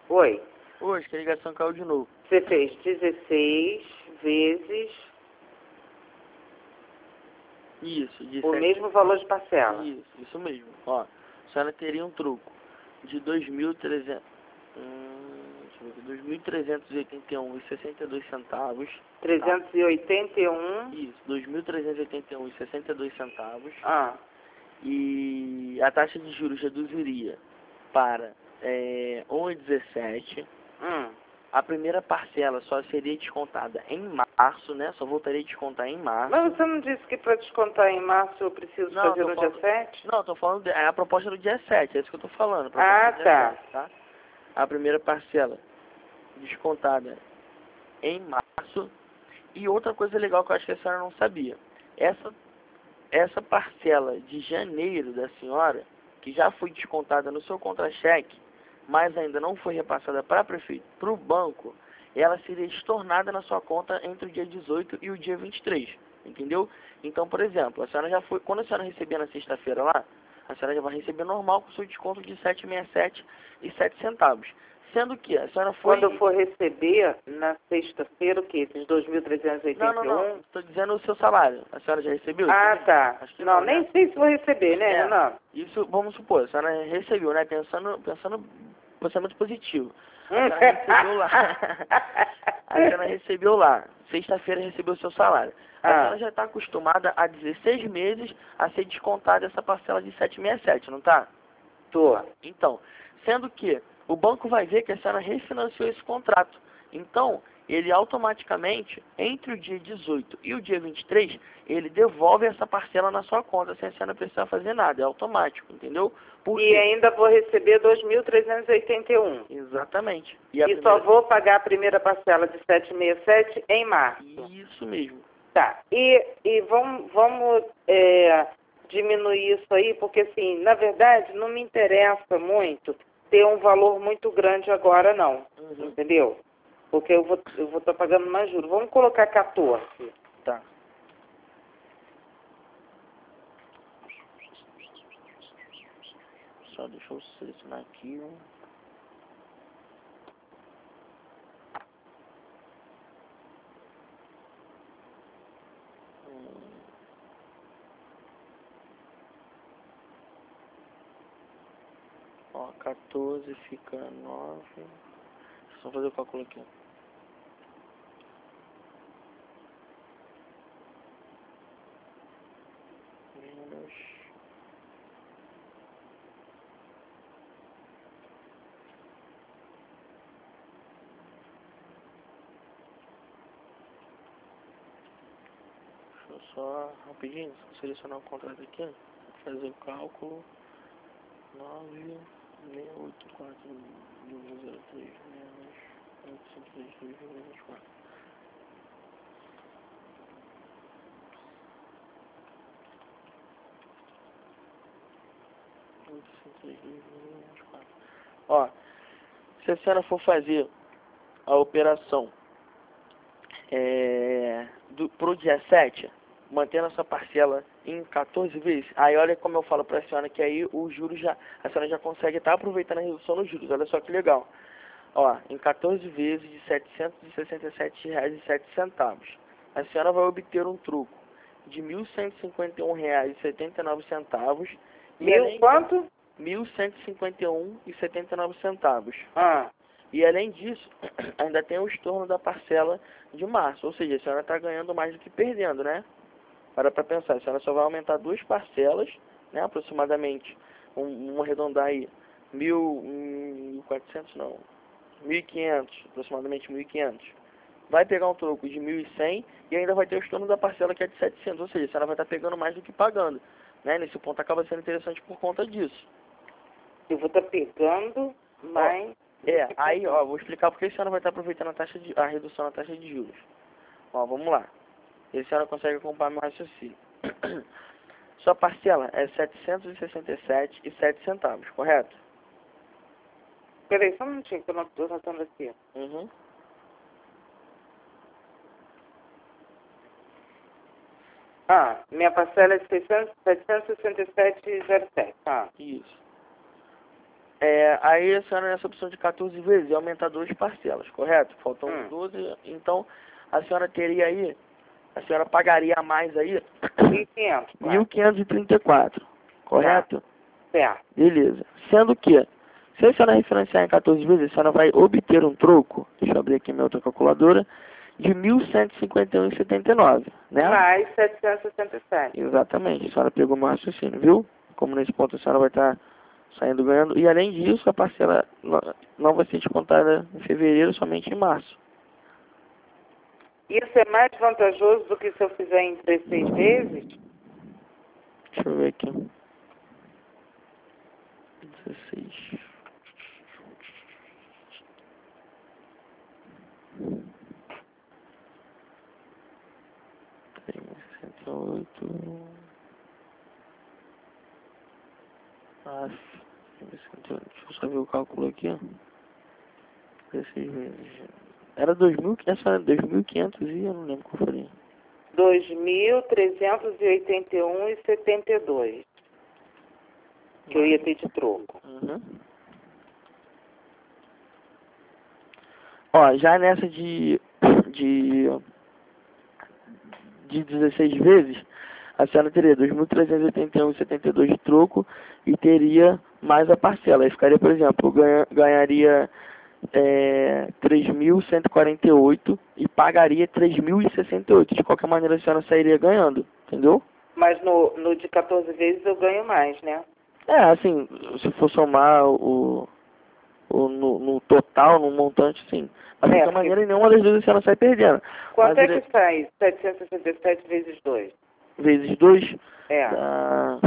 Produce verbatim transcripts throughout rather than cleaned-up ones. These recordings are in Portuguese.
Oi. Hoje que a ligação caiu de novo. Você fez dezesseis vezes Isso, de o sete... mesmo valor de parcela. Isso, isso mesmo. Ó, a senhora teria um troco de dois mil e trezentos... Hum, deixa eu ver aqui, dois mil trezentos e oitenta e um reais e sessenta e dois centavos. trezentos e oitenta e um. Isso, dois mil trezentos e oitenta e um reais e sessenta e dois centavos. Ah. E a taxa de juros reduziria para é, um vírgula dezessete. Hum. A primeira parcela só seria descontada em março, né? Só voltaria a descontar em março. Mas você não disse que para descontar em março eu preciso Não, fazer tô no falando... dia sete? Não, tô falando... De... É a proposta do dia sete, é isso que eu tô falando. Ah, do dia tá. sete, tá. A primeira parcela descontada em março. E outra coisa legal que eu acho que a senhora não sabia. Essa, essa parcela de janeiro da senhora, que já foi descontada no seu contra-cheque, mas ainda não foi repassada para prefeito, para o banco, ela seria estornada na sua conta entre o dia dezoito e o dia vinte e três, entendeu? Então, por exemplo, a senhora já foi, quando a senhora receber na sexta-feira lá, a senhora já vai receber normal com o seu desconto de sete reais e sessenta e sete e sete centavos. Sendo que a senhora foi... Quando eu for receber na sexta-feira, o quê? Esses dois mil trezentos e oitenta e um? Não, não, não. Estou dizendo o seu salário. A senhora já recebeu? Ah, tá. Acho que Não, não, nem né? sei se vou receber, né, É, Renan? isso, vamos supor, a senhora recebeu, né? Pensando, pensando pensamento positivo. A senhora recebeu lá. A senhora recebeu lá. Sexta-feira recebeu o seu salário. A Ah. senhora já está acostumada há dezesseis meses a ser descontada essa parcela de sete reais e sessenta e sete, não está? Tô. Então, sendo que o banco vai ver que a senhora refinanciou esse contrato. Então, ele automaticamente, entre o dia dezoito e o dia vinte e três, ele devolve essa parcela na sua conta, sem a senhora precisar fazer nada. É automático, entendeu? Por E quê? ainda vou receber dois mil trezentos e oitenta e um. Exatamente. E, E, a e primeira... só vou pagar a primeira parcela de setecentos e sessenta e sete em março. Isso mesmo. Tá. E, e vamos, vamos é, diminuir isso aí, porque assim, na verdade, não me interessa muito ter um valor muito grande agora, não. Uhum. Entendeu? Porque eu vou eu vou estar pagando mais juros. Vamos colocar quatorze. Tá. Só deixa eu selecionar aqui. Ó, quatorze fica nove. Deixa eu só fazer o cálculo aqui. Menos. Deixa eu só rapidinho selecionar o contrato aqui. Fazer o cálculo. nove seis oito quatro dois zero três menos oito cinco três dois vinte e quatro. oito cinco três dois vinte e quatro. Ó, se a senhora for fazer a operação é, do, pro dia sete, mantendo essa parcela em quatorze vezes, aí olha como eu falo para a senhora que aí o juros já, a senhora já consegue estar aproveitando a redução nos juros. Olha só que legal. Ó, em quatorze vezes de setecentos e sessenta e sete reais e sete centavos, a senhora vai obter um troco de mil cento e cinquenta e um reais e setenta e nove centavos. Mil quanto? mil cento e cinquenta e um reais e setenta e nove centavos. Ah. E além disso, ainda tem o estorno da parcela de março, ou seja, a senhora está ganhando mais do que perdendo, né? Para para pensar, a senhora só vai aumentar duas parcelas, né? Aproximadamente, um, vamos arredondar aí, mil, mil e quatrocentos não, mil e quinhentos, aproximadamente mil e quinhentos. Vai pegar um troco de mil e cem e ainda vai ter o estorno da parcela que é de setecentos, ou seja, a senhora vai estar pegando mais do que pagando, né? Nesse ponto acaba sendo interessante por conta disso. Eu vou estar pegando mais... É, aí, ó, vou explicar porque a senhora vai estar aproveitando a taxa de, a redução na taxa de juros. Ó, vamos lá. E a senhora consegue acompanhar meu raciocínio. Sua parcela é setecentos e sessenta e sete reais e sete centavos, correto? Peraí, só um minutinho que eu não estou notando aqui. Uhum. Ah, minha parcela é setecentos e sessenta e sete reais e zero sete. Ah. Isso. É, aí a senhora nessa opção de quatorze vezes ia aumentar duas parcelas, correto? Faltam Hum. doze, então a senhora teria aí, a senhora pagaria a mais aí mil e quinhentos, mil quinhentos e trinta e quatro, correto? Certo. Beleza. Sendo que, se a senhora refinanciar em quatorze vezes, a senhora vai obter um troco, deixa eu abrir aqui minha outra calculadora, de mil cento e cinquenta e um reais e setenta e nove centavos, né? Mais setecentos e sessenta e sete. Exatamente, a senhora pegou meu raciocínio, viu? Como nesse ponto a senhora vai estar saindo ganhando. E além disso, a parcela não, não vai ser descontada em fevereiro, somente em março. Isso é mais vantajoso do que se eu fizer em dezesseis vezes? Deixa eu ver aqui. dezesseis. cento e oito. Ah, deixa eu só ver o cálculo aqui, ó. dezesseis vezes. Era dois mil, essa era dois mil e quinhentos e eu não lembro qual foi. dois mil trezentos e oitenta e um reais e setenta e dois centavos. Que eu ia ter de troco. Uhum. Ó, já nessa de, de, de dezesseis vezes, a senhora teria dois mil trezentos e oitenta e um reais e setenta e dois centavos de troco e teria mais a parcela. Aí ficaria, por exemplo, ganha, ganharia é, três mil cento e quarenta e oito reais e pagaria três mil e sessenta e oito reais. De qualquer maneira, a senhora sairia ganhando, entendeu? Mas no, no de quatorze vezes eu ganho mais, né? É, assim, se for somar o, o no, no total, no montante, sim. Mas de É, qualquer porque... maneira, em nenhuma das duas a senhora sai perdendo. Quanto Mas é ele... que sai setecentos e sessenta e sete vezes dois? Vezes dois, É. dá...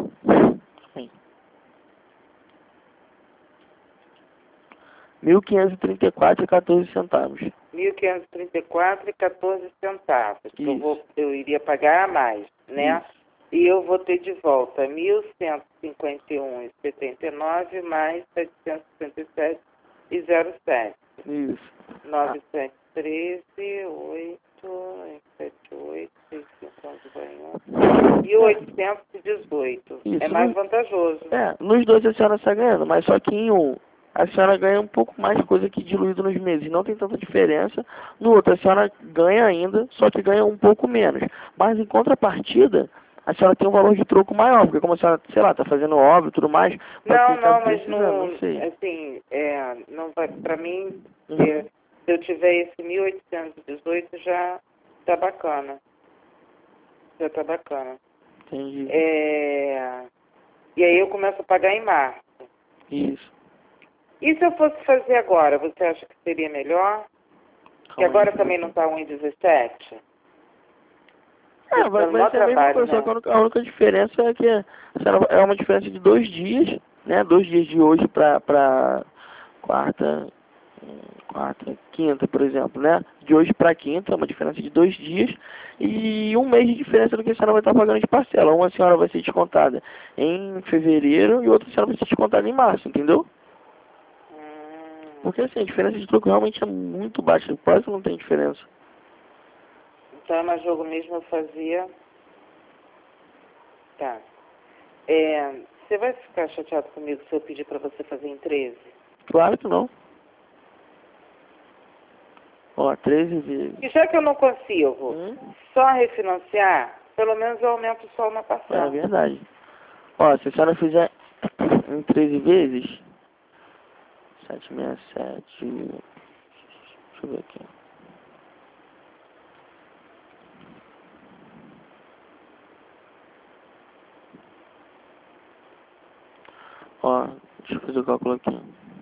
mil quinhentos e trinta e quatro reais e quatorze centavos. mil quinhentos e trinta e quatro reais e quatorze centavos. Que eu, vou, eu iria pagar a mais, né? Isso. E eu vou ter de volta mil cento e cinquenta e um reais e setenta e nove centavos mais setecentos e sessenta e sete reais e zero sete. Isso. novecentos e treze, oito, sete oito, seis cinquenta e um e oitocentos e dezoito. Isso. É mais No- vantajoso. É, nos dois a senhora está ganhando, mas só que em um a senhora ganha um pouco mais coisa que diluído nos meses. Não tem tanta diferença. No outro a senhora ganha ainda, só que ganha um pouco menos. Mas em contrapartida, a senhora tem um valor de troco maior, porque como a senhora, sei lá, está fazendo obra e tudo mais, pode Não, ser que esteja não, mas precisando, não, não sei. assim, é, não vai, pra mim, Uhum. é, se eu tiver esse mil oitocentos e dezoito já tá bacana. Já tá bacana. Entendi. É, e aí eu começo a pagar em março. Isso. E se eu fosse fazer agora, você acha que seria melhor? Que Calma agora aí. também não está um e dezessete? É, vai, vai ser a mesma coisa, só que a única, a única diferença é que a senhora- é uma diferença de dois dias, né? Dois dias de hoje para para quarta, hum, quarta, quinta, por exemplo, né? De hoje para quinta, é uma diferença de dois dias e um mês de diferença do que a senhora vai estar pagando de parcela. Uma senhora vai ser descontada em fevereiro e outra senhora vai ser descontada em março, entendeu? Hum, Porque assim, a diferença de troco realmente é muito baixa, quase não tem diferença. então é mais jogo mesmo eu fazia. Tá. É, você vai ficar chateado comigo se eu pedir para você fazer em treze? Claro que não. Ó, treze vezes. E já que eu não consigo Hum? só refinanciar, pelo menos eu aumento só uma É parcela. verdade. Ó, se a senhora fizer em treze vezes, setecentos e sessenta e sete, deixa eu ver aqui. Ó, deixa eu fazer o cálculo aqui.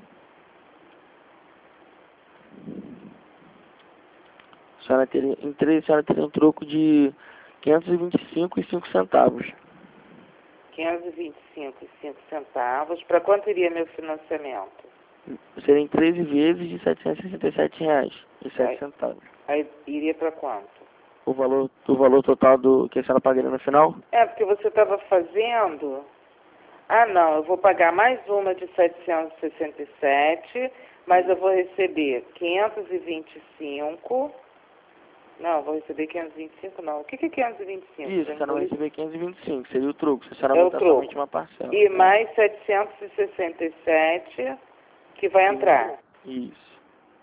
A senhora teria, em treze, a senhora teria um troco de quinhentos e vinte e cinco reais e cinco centavos. quinhentos e vinte e cinco reais e cinco centavos. Para quanto iria meu financiamento? Seria em treze vezes de setecentos e sessenta e sete reais e sete Aí, centavos. aí iria para quanto? O valor, o valor total do que a senhora pagaria no final? É, porque você estava fazendo... Ah, não, eu vou pagar mais uma de setecentos e sessenta e sete, mas eu vou receber quinhentos e vinte e cinco Não, vou receber quinhentos e vinte e cinco não. O que, que é quinhentos e vinte e cinco? Isso, você não vai receber quinhentos e vinte e cinco, seria o troco. Se a senhora É o aumentar troco. somente uma parcela. E é. mais setecentos e sessenta e sete que vai entrar. Isso.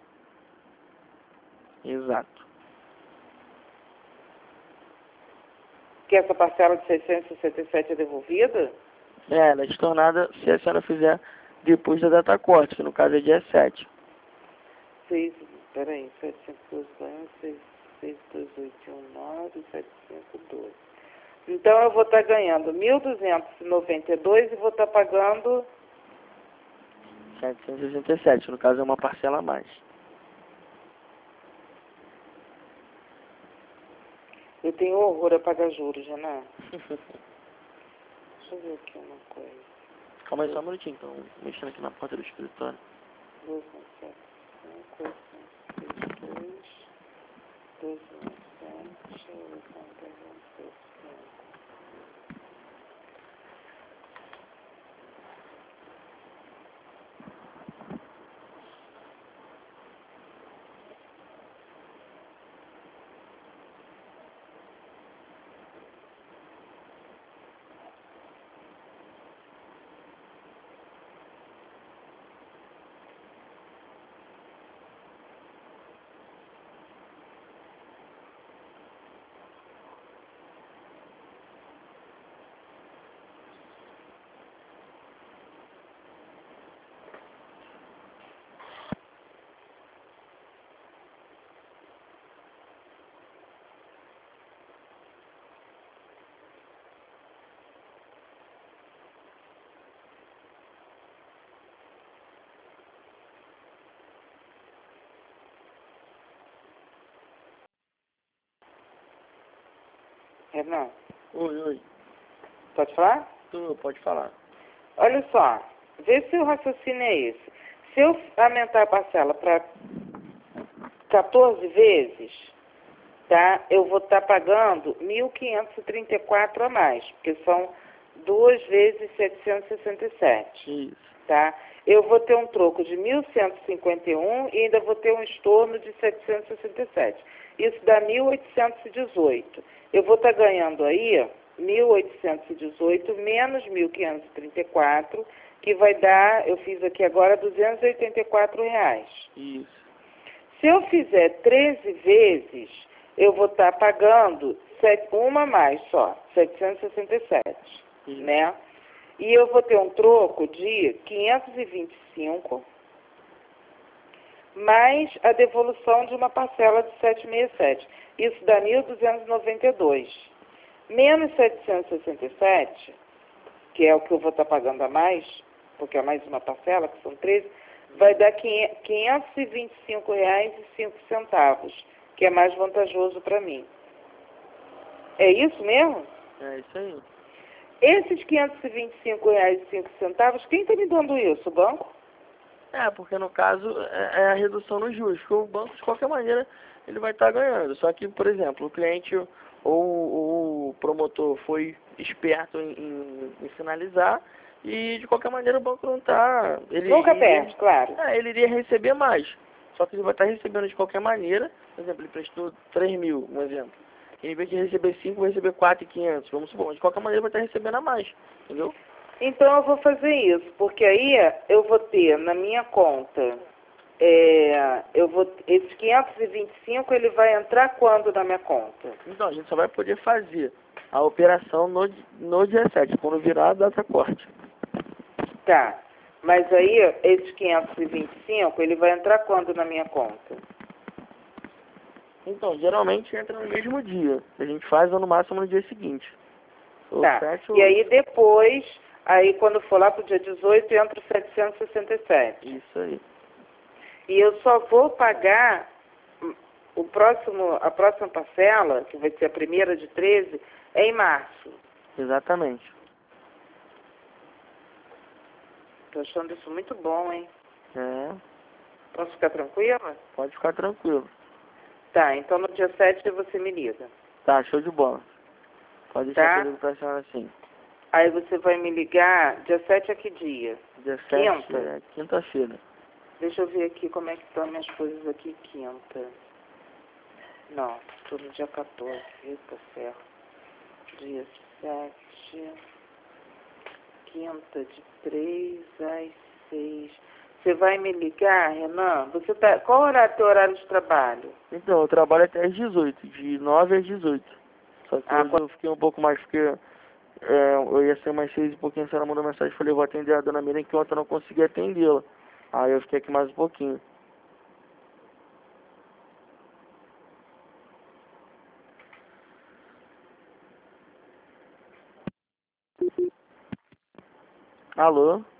Exato. Que essa parcela de seiscentos e sessenta e sete é devolvida? É, ela é estornada se a senhora fizer depois da data corte, que no caso é dia sete. seis, peraí, sete cinco dois um, seis seis dois oito um nove, sete cinco dois. Então eu vou estar ganhando mil duzentos e noventa e dois e vou estar pagando... setecentos e sessenta e sete, no caso é uma parcela a mais. Eu tenho horror a pagar juros, Renan. Deixa eu ver aqui uma coisa. Calma aí só um minutinho, então, mexendo aqui na porta do escritório. dois um sete cinco, oito seis dois, dois um sete, oito um seis cinco. Renan, Oi, oi. pode falar? Tu pode falar. Olha só, vê se o raciocínio é esse. Se eu aumentar a parcela para quatorze vezes, tá? Eu vou estar pagando mil quinhentos e trinta e quatro a mais, porque são duas vezes setecentos e sessenta e sete, Isso. tá? Eu vou ter um troco de mil cento e cinquenta e um e ainda vou ter um estorno de setecentos e sessenta e sete. Isso dá mil oitocentos e dezoito. Eu vou estar ganhando aí mil oitocentos e dezoito menos mil quinhentos e trinta e quatro, que vai dar, eu fiz aqui agora, duzentos e oitenta e quatro reais. Isso. Se eu fizer treze vezes, eu vou estar pagando sete, uma a mais só, setecentos e sessenta e sete, Isso. né? E eu vou ter um troco de quinhentos e vinte e cinco, mais a devolução de uma parcela de setecentos e sessenta e sete. Isso dá mil duzentos e noventa e dois. Menos setecentos e sessenta e sete, que é o que eu vou estar pagando a mais, porque é mais uma parcela, que são treze, vai dar quinhentos e vinte e cinco reais e cinco centavos, que é mais vantajoso para mim. É isso mesmo? É isso aí. Esses quinhentos e vinte e cinco reais e cinco centavos, quem está me dando isso? O banco? É, porque no caso é é a redução nos juros, porque o banco de qualquer maneira ele vai estar ganhando. Só que, por exemplo, o cliente ou o promotor foi esperto em, em, em sinalizar e de qualquer maneira o banco não está... Nunca perde, claro. É, ele iria receber mais. Só que ele vai estar recebendo de qualquer maneira. Por exemplo, ele prestou três mil, um exemplo. Em vez de receber cinco, vai receber quatro mil e quinhentos, vamos supor. Mas de qualquer maneira vai estar recebendo a mais, entendeu? Então eu vou fazer isso, porque aí eu vou ter na minha conta, é, eu vou, esses quinhentos e vinte e cinco, ele vai entrar quando na minha conta? Então, a gente só vai poder fazer a operação no, no dia sete, quando virar a data corte. Tá, mas aí esses quinhentos e vinte e cinco, ele vai entrar quando na minha conta? Então, geralmente entra no mesmo dia. A gente faz ou no máximo no dia seguinte. Ou Tá, sete, e ou... aí depois, aí quando for lá pro dia dezoito, entra os setecentos e sessenta e sete. Isso aí. E eu só vou pagar o próximo, a próxima parcela, que vai ser a primeira de treze, é em março. Exatamente. Tô achando isso muito bom, hein? É, Posso ficar tranquila? pode ficar tranquilo. Tá, então no dia sete você me liga. Tá, show de bola. Pode deixar Tá? comigo pra senhora assim. Aí você vai me ligar, dia sete é que dia? Dia sete Quinta? é quinta-feira. Deixa eu ver aqui como é que estão minhas coisas aqui quinta. Não, tô no dia quatorze. Eita, ferro. Dia sete. Quinta, de três às seis. Você vai me ligar, Renan? Você tá... Qual horário é teu horário de trabalho? Então, eu trabalho até às dezoito, de nove às dezoito. Só que Ah, hoje eu fiquei um pouco mais, porque é, eu ia ser mais seis e pouquinho, a senhora mandou mensagem, falei, vou atender a dona Miriam, que ontem eu não consegui atendê-la. Aí eu fiquei aqui mais um pouquinho. Alô?